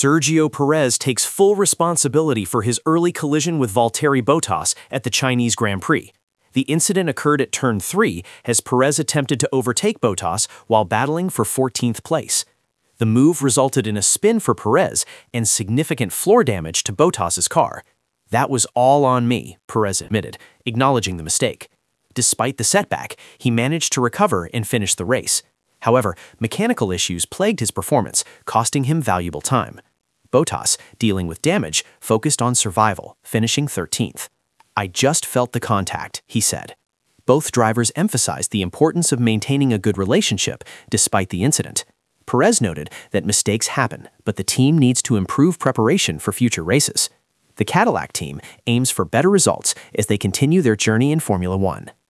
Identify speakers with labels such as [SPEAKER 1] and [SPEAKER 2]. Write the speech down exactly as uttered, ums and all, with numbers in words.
[SPEAKER 1] Sergio Perez takes full responsibility for his early collision with Valtteri Bottas at the Chinese Grand Prix. The incident occurred at turn three as Perez attempted to overtake Bottas while battling for fourteenth place. The move resulted in a spin for Perez and significant floor damage to Bottas's car. "That was all on me," Perez admitted, acknowledging the mistake. Despite the setback, he managed to recover and finish the race. However, mechanical issues plagued his performance, costing him valuable time. Bottas, dealing with damage, focused on survival, finishing thirteenth. "I just felt the contact," he said. Both drivers emphasized the importance of maintaining a good relationship despite the incident. Perez noted that mistakes happen, but the team needs to improve preparation for future races. The Cadillac team aims for better results as they continue their journey in Formula One.